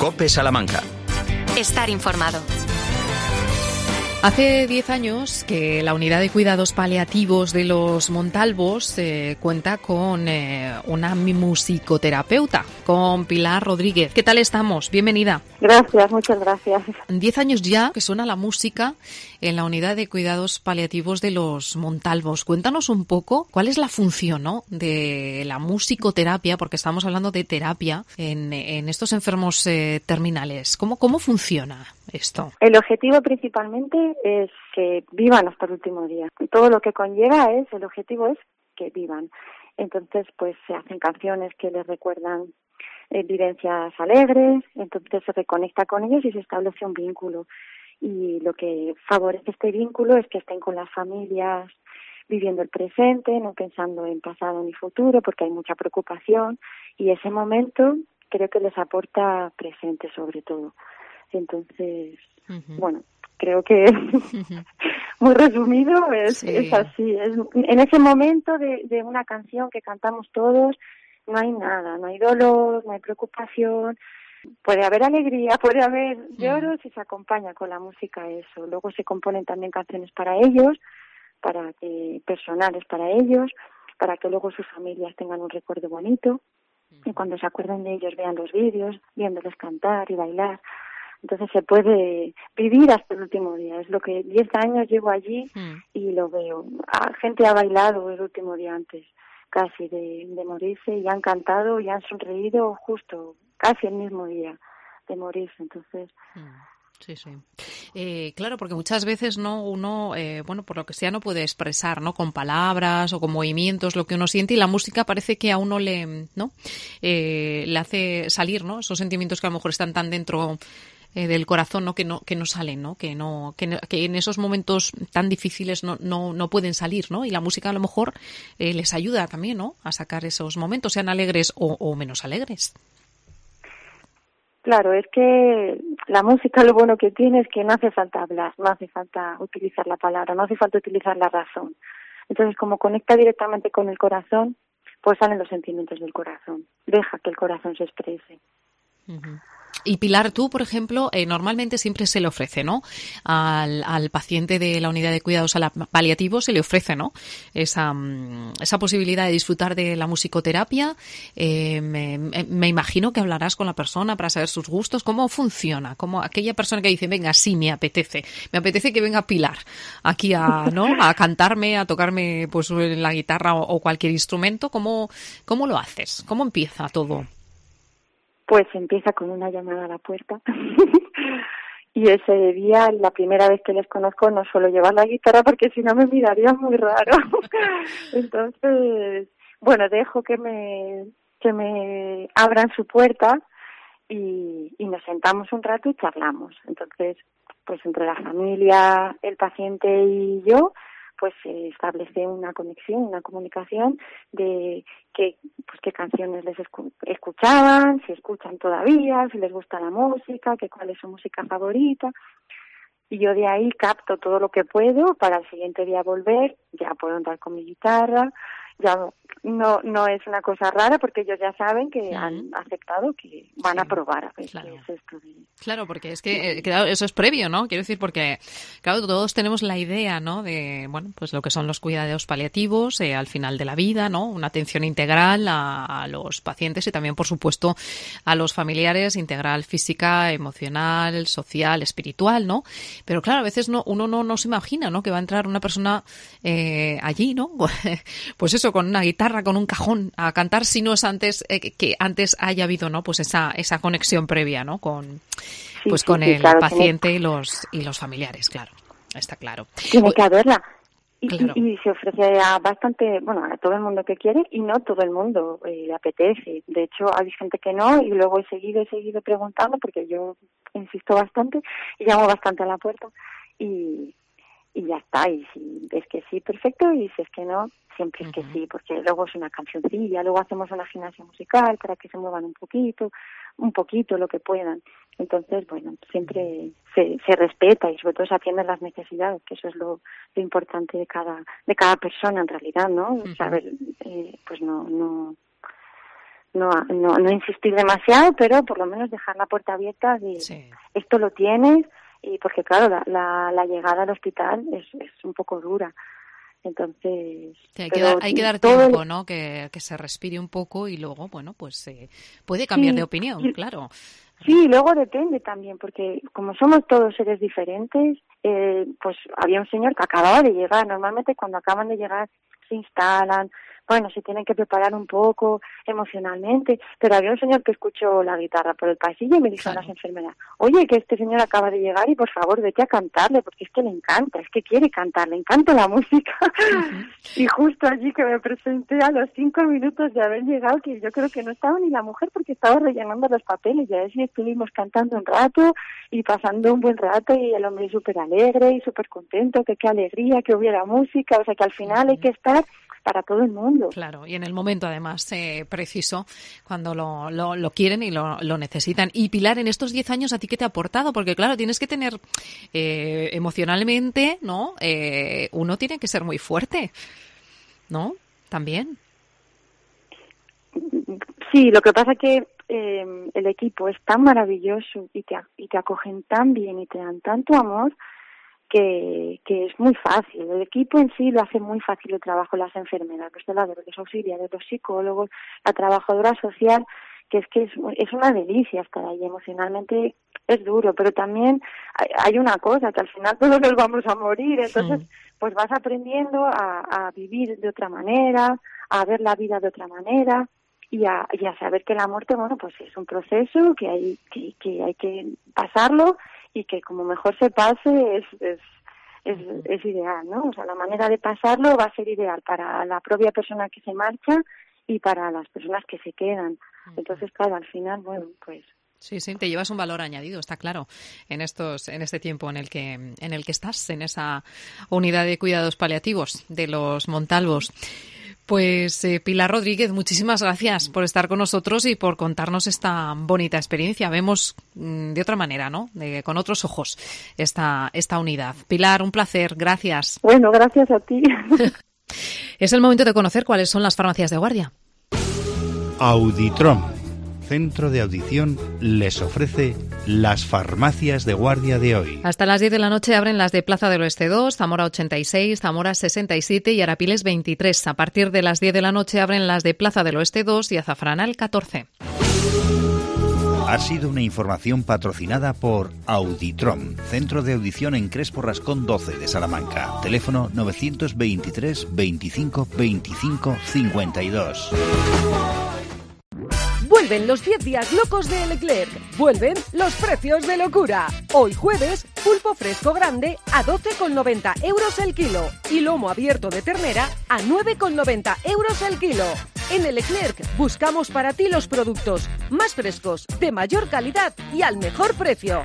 COPE Salamanca. Estar informado. Hace 10 años que la unidad de cuidados paliativos de los Montalvos cuenta con una musicoterapeuta, con Pilar Rodríguez. ¿Qué tal estamos? Bienvenida. Gracias, muchas gracias. 10 años ya que suena la música en la unidad de cuidados paliativos de los Montalvos. Cuéntanos un poco cuál es la función, ¿no?, de la musicoterapia, porque estamos hablando de terapia en estos enfermos terminales. ¿Cómo funciona esto? El objetivo principalmente es que vivan hasta el último día. Todo lo que conlleva el objetivo es que vivan. Entonces, pues se hacen canciones que les recuerdan vivencias alegres, entonces se reconecta con ellos y se establece un vínculo. Y lo que favorece este vínculo es que estén con las familias viviendo el presente, no pensando en pasado ni futuro, porque hay mucha preocupación, y ese momento creo que les aporta presente sobre todo. Entonces, bueno, creo que muy resumido es así. En ese momento de una canción que cantamos todos, no hay nada, no hay dolor, no hay preocupación. Puede haber alegría, puede haber lloros y se acompaña con la música eso. Luego se componen también canciones para ellos, personales para ellos, para que luego sus familias tengan un recuerdo bonito y cuando se acuerden de ellos vean los vídeos, viéndoles cantar y bailar. Entonces se puede vivir hasta el último día. Es lo que 10 años llevo allí y lo veo. Gente ha bailado el último día antes casi de morirse y han cantado y han sonreído justo casi el mismo día de morirse. Entonces... Sí. Claro, porque muchas veces uno, por lo que sea, no puede expresar, ¿no?, con palabras o con movimientos lo que uno siente, y la música parece que a uno le hace salir, ¿no?, esos sentimientos que a lo mejor están tan dentro del corazón, ¿no?, que no salen, ¿no?, que en esos momentos tan difíciles no pueden salir, ¿no? Y la música a lo mejor les ayuda también, ¿no?, a sacar esos momentos, sean alegres o menos alegres. Claro, es que la música lo bueno que tiene es que no hace falta hablar, no hace falta utilizar la palabra, no hace falta utilizar la razón. Entonces, como conecta directamente con el corazón, pues salen los sentimientos del corazón. Deja que el corazón se exprese. Y Pilar, tú, por ejemplo, normalmente siempre se le ofrece, ¿no?, al paciente de la unidad de cuidados paliativos se le ofrece, ¿no?, esa posibilidad de disfrutar de la musicoterapia. Me imagino que hablarás con la persona para saber sus gustos. ¿Cómo funciona? Como aquella persona que dice, venga, sí, me apetece que venga Pilar aquí a cantarme, a tocarme pues la guitarra o cualquier instrumento. ¿Cómo lo haces? ¿Cómo empieza todo? Pues empieza con una llamada a la puerta y ese día, la primera vez que les conozco, no suelo llevar la guitarra porque si no me mirarían muy raro. Entonces, bueno, dejo que me abran su puerta y nos sentamos un rato y charlamos. Entonces, pues entre la familia, el paciente y yo, pues se establece una conexión, una comunicación de qué canciones les escuchaban, si escuchan todavía, si les gusta la música, cuál es su música favorita. Y yo de ahí capto todo lo que puedo para el siguiente día volver, ya puedo andar con mi guitarra, ya no es una cosa rara porque ellos ya saben que han aceptado que van a probar a ver qué es esto. Claro, porque es que claro, eso es previo, ¿no? Quiero decir, porque claro, todos tenemos la idea, ¿no?, de pues lo que son los cuidados paliativos al final de la vida, ¿no? Una atención integral a los pacientes y también, por supuesto, a los familiares, integral física, emocional, social, espiritual, ¿no? Pero claro, a veces uno no se imagina, ¿no?, que va a entrar una persona allí, ¿no? Pues eso, con una guitarra, con un cajón a cantar, si no es antes que antes haya habido, ¿no?, pues esa conexión previa, ¿no?, con el paciente y los familiares, claro, está claro. Tiene que haberla. Claro. Y se ofrece a a todo el mundo que quiere y no todo el mundo le apetece. De hecho, hay gente que no y luego he seguido preguntando porque yo insisto bastante y llamo bastante a la puerta y ya está. Y si es que sí, perfecto, y si es que no, siempre es que sí, porque luego es una cancioncilla, luego hacemos una gimnasia musical para que se muevan un poquito lo que puedan. Entonces, bueno, siempre se respeta y sobre todo se atienden las necesidades, que eso es lo importante de cada persona en realidad, ¿no? Saber, pues no no insistir demasiado, pero por lo menos dejar la puerta abierta de esto lo tienes, y porque claro, la llegada al hospital es un poco dura. Entonces hay que dar tiempo, ¿no? Que se respire un poco y luego, bueno, pues puede cambiar de opinión, claro. Sí, luego depende también, porque como somos todos seres diferentes, pues había un señor que acababa de llegar. Normalmente cuando acaban de llegar se instalan, bueno, se tienen que preparar un poco emocionalmente, pero había un señor que escuchó la guitarra por el pasillo y me dijo a las enfermeras, oye, que este señor acaba de llegar y por favor vete a cantarle, porque es que le encanta, es que quiere cantar, le encanta la música. Y justo allí que me presenté a los 5 minutos de haber llegado, que yo creo que no estaba ni la mujer porque estaba rellenando los papeles, y así estuvimos cantando un rato y pasando un buen rato, y el hombre súper alegre y súper contento, que qué alegría que hubiera música, o sea que al final hay que estar para todo el mundo. Claro, y en el momento además preciso, cuando lo quieren y lo necesitan. Y Pilar, en estos 10 años, ¿a ti qué te ha aportado? Porque claro, tienes que tener emocionalmente, ¿no? Uno tiene que ser muy fuerte, ¿no? También. Sí, lo que pasa que el equipo es tan maravilloso y te acogen tan bien y te dan tanto amor que es muy fácil. El equipo en sí lo hace muy fácil el trabajo, las enfermeras, los celadores, los auxiliares, los psicólogos, la trabajadora social, que es una delicia estar ahí. Emocionalmente es duro, pero también hay una cosa, que al final todos nos vamos a morir, entonces pues vas aprendiendo a vivir de otra manera, a ver la vida de otra manera, y a saber que la muerte, bueno, pues es un proceso que hay que pasarlo, y que como mejor se pase es ideal, ¿no? O sea, la manera de pasarlo va a ser ideal para la propia persona que se marcha y para las personas que se quedan. Entonces, claro, al final, bueno, pues... Sí, te llevas un valor añadido, está claro, en este tiempo en el que estás, en esa unidad de cuidados paliativos de los Montalvos. Pues Pilar Rodríguez, muchísimas gracias por estar con nosotros y por contarnos esta bonita experiencia. Vemos de otra manera, ¿no? Con otros ojos esta unidad. Pilar, un placer, gracias. Bueno, gracias a ti. Es el momento de conocer cuáles son las farmacias de guardia. Auditrom, centro de audición, les ofrece las farmacias de guardia de hoy. Hasta las 10 de la noche abren las de Plaza del Oeste 2, Zamora 86, Zamora 67 y Arapiles 23. A partir de las 10 de la noche abren las de Plaza del Oeste 2 y Azafranal 14. Ha sido una información patrocinada por Auditrom, centro de audición en Crespo Rascón 12 de Salamanca. Teléfono 923 25 25 52. Vuelven los 10 días locos de Leclerc. Vuelven los precios de locura. Hoy jueves, pulpo fresco grande a 12,90 € el kilo y lomo abierto de ternera a 9,90 € el kilo. En el Leclerc buscamos para ti los productos más frescos, de mayor calidad y al mejor precio.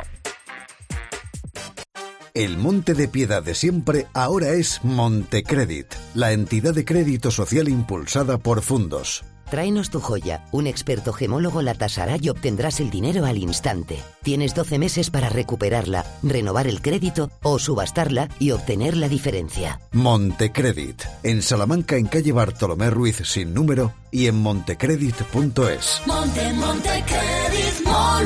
El Monte de Piedad de siempre ahora es Montecredit, la entidad de crédito social impulsada por Fundos. Tráenos tu joya. Un experto gemólogo la tasará y obtendrás el dinero al instante. Tienes 12 meses para recuperarla, renovar el crédito o subastarla y obtener la diferencia. Montecredit. En Salamanca, en calle Bartolomé Ruiz sin número y en montecredit.es. Montecredit.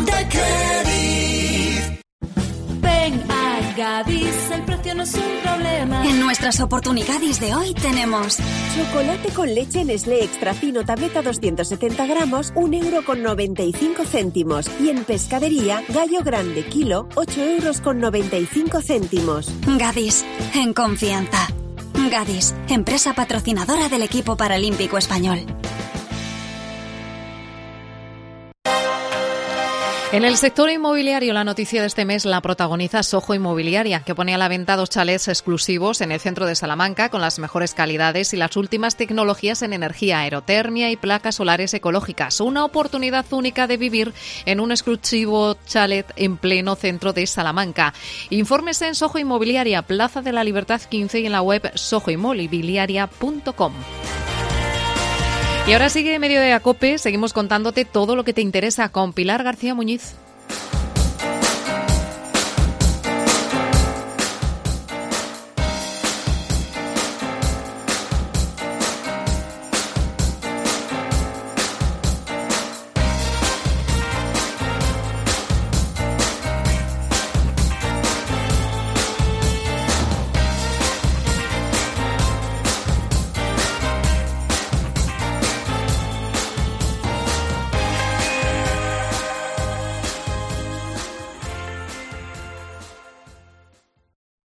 Ven a Gadis, el precio no es un problema. En nuestras oportunidades de hoy tenemos chocolate con leche Nestlé extra fino tableta 270 gramos, 1,95 €. Y en pescadería, gallo grande kilo, 8,95 €. Gadis, en confianza. Gadis, empresa patrocinadora del equipo paralímpico español. En el sector inmobiliario, la noticia de este mes la protagoniza Soho Inmobiliaria, que pone a la venta 2 chalets exclusivos en el centro de Salamanca con las mejores calidades y las últimas tecnologías en energía, aerotermia y placas solares ecológicas. Una oportunidad única de vivir en un exclusivo chalet en pleno centro de Salamanca. Infórmese en Soho Inmobiliaria, Plaza de la Libertad 15 y en la web sohoinmobiliaria.com. Y ahora sigue Mediodía Cope, seguimos contándote todo lo que te interesa con Pilar García Muñiz.